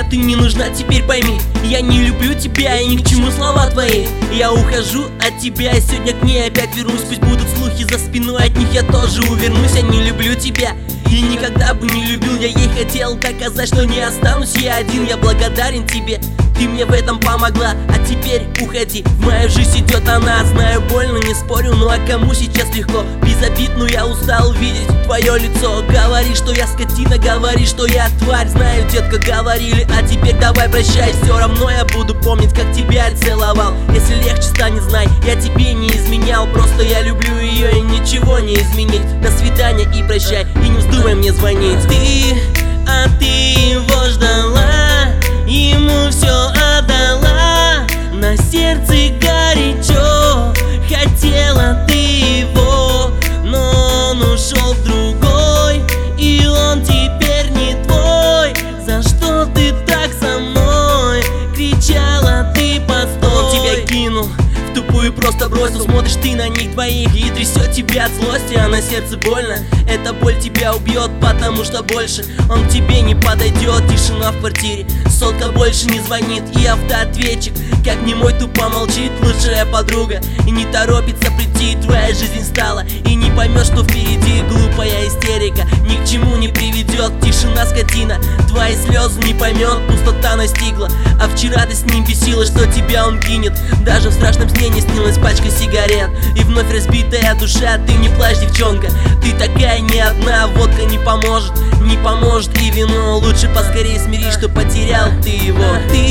ты не нужна, теперь пойми. Я не люблю тебя и ни к чему слова твои. Я ухожу от тебя и сегодня к ней опять вернусь. Пусть будут слухи за спиной, от них я тоже увернусь. Я не люблю тебя и никогда бы не любил. Я ей хотел доказать, что не останусь я один. Я благодарен тебе, ты мне в этом помогла. А теперь уходи, в мою жизнь идет она. Знаю, больно, не спорю, ну а кому сейчас легко? Без обид, но я устал видеть твое лицо. Говори, что я скотина, говори, что я тварь. Знаю, детка, говорили, а теперь давай прощай. Все равно я буду помнить, как тебя целовал. Если легче станет, знай, я тебе не изменял. Просто я люблю ее и ничего не изменить. До свидания и прощай, и не вздумай мне звонить. Ты его ждала, ему все отдала. На сердце горячо, хотела ты его, но он ушел в другой, и он теперь не твой. За что ты так со мной? Кричала ты, постой. Он тебя кинул, в тупую просто бросил. Смотришь ты на них двоих и трясет тебя от злости, а на сердце больно. Эта боль тебя убьет, потому что больше он к тебе не подойдет. Тишина в квартире, сотка больше не звонит, и автоответчик как немой тупо молчит. Лучшая подруга и не торопится прийти. Твоя жизнь стала и не поймешь, что впереди. Глупая истерика ни к чему не приведет. Тишина, скотина, твои слезы не поймет. Пустота настигла, а вчера ты с ним бесила, что тебя он кинет. Даже в страшном сне не снилась пачка сигарет. И вновь разбитая душа, ты не плачь, девчонка. Ты такая не одна, водка не поможет. Не поможет и вино, лучше поскорее смирись, что потерял ты его.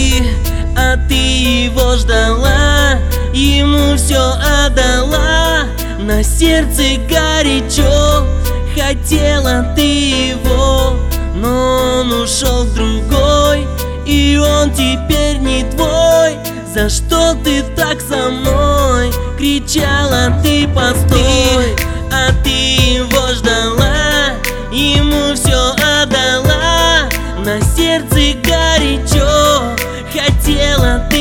Ты его ждала, ему все отдала. На сердце горячо, хотела ты его, но он ушел в другой, и он теперь не твой. За что ты так со мной? Кричала ты, постой. Ты его ждала, ему все отдала. На сердце горячо, хотела ты